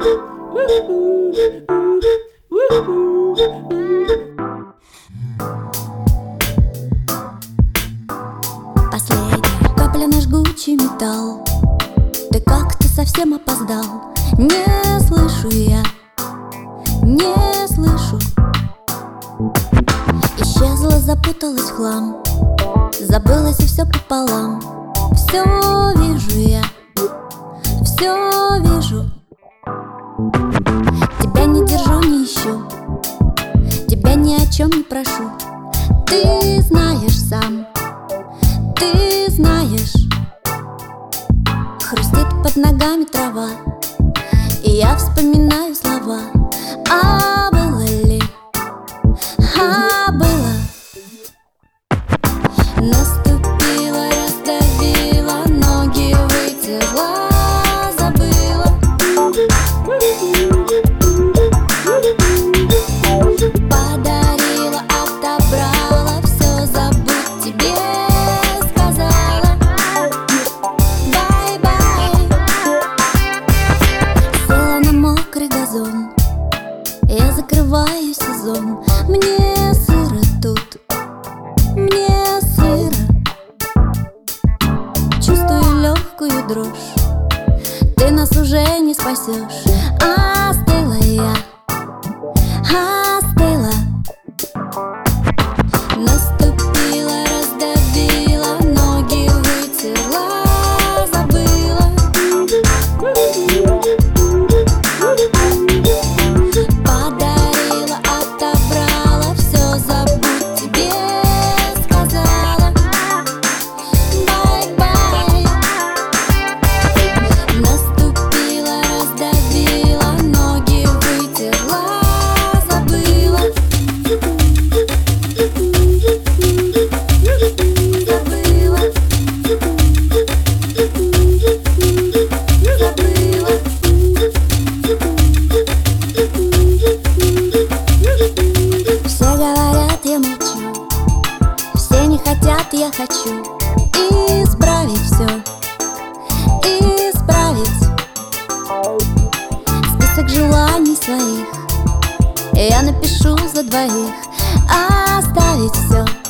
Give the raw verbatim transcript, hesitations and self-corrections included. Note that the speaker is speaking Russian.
Последняя капля на жгучий металл. Ты как-то совсем опоздал. Не слышу я, не слышу. Исчезла, запуталась в хлам. Забылось и все пополам. Все вижу я, все вижу. Тебя не держу, не ищу, тебя ни о чем не прошу. Ты знаешь сам, ты знаешь. Хрустит под ногами трава, и я вспоминаю слова. А было ли, а было. Наступила, раздавила, ноги вытерла, забыла. Подарила, отобрала, все забудь, тебе сказала. Бай-бай. Села на мокрый газон, я закрываю сезон. Мне сыро тут, мне сыро. Чувствую легкую дрожь, ты нас уже не спасешь. Остыла я, остыла. Наступила, раздавила, ноги вытерла, забыла. Подарила, отобрала, все забудь, тебе сказала. Бай-бай. Наступила, раздавила, ноги вытерла, забыла. Забыла. Забыла. Все говорят, я молчу, все не хотят, я хочу исправить все, исправить. Список желаний своих я напишу за двоих. Оставить все,